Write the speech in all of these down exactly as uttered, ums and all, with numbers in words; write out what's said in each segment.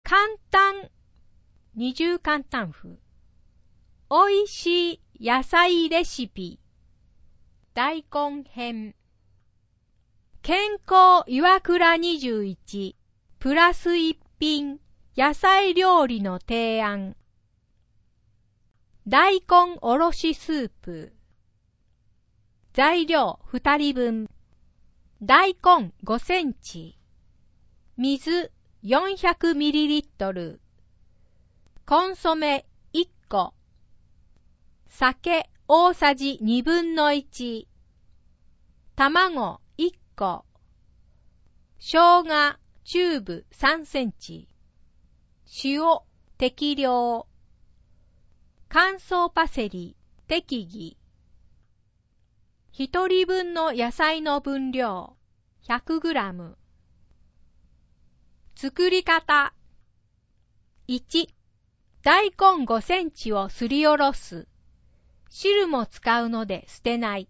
簡単、二重簡単風。おいしい野菜レシピ。大根編。健康岩倉にじゅういち、プラス一品、野菜料理の提案。大根おろしスープ。材料ふたりぶん。大根ごセンチ。水 よんひゃくミリリットル。コンソメいっこ。酒大さじにぶんのいち。卵いっこ。生姜チューブさんセンチ。塩適量。乾燥パセリ適宜。ひとりぶんの野菜の分量 ひゃくグラム。作り方。いち、大根ごセンチをすりおろす。汁も使うので捨てない。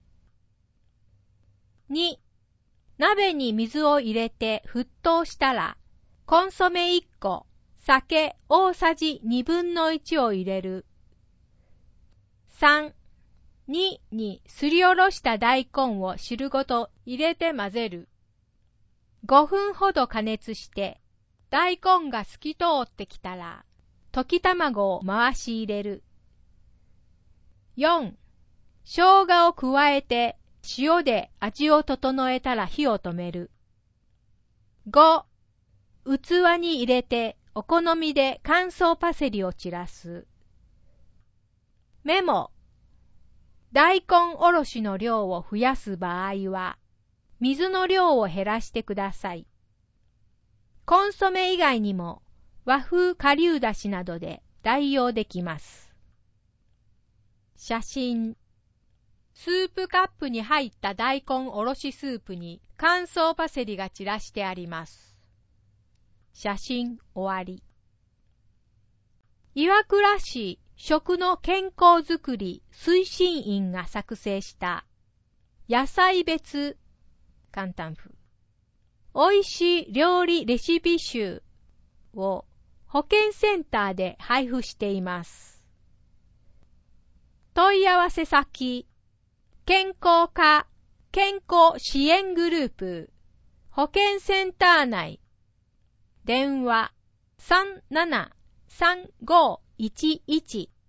に、鍋に水を入れて沸騰したら、コンソメいっこ、酒大さじにぶんのいちを入れる。さん、ににすりおろした大根を汁ごと入れて混ぜる。ごふんほど加熱して、大根が透き通ってきたら、溶き卵を回し入れる。よん、生姜を加えて塩で味を整えたら火を止める。ご、器に入れてお好みで乾燥パセリを散らす。メモ。大根おろしの量を増やす場合は、水の量を減らしてください。コンソメ以外にも和風顆粒だしなどで代用できます。写真。スープカップに入った大根おろしスープに乾燥パセリが散らしてあります。写真終わり。岩倉市食の健康づくり推進員が作成した野菜別簡単風おいしい料理レシピ集を保健センターで配布しています。問い合わせ先、健康課健康支援グループ保健センター内電話 さんななさんごいちいち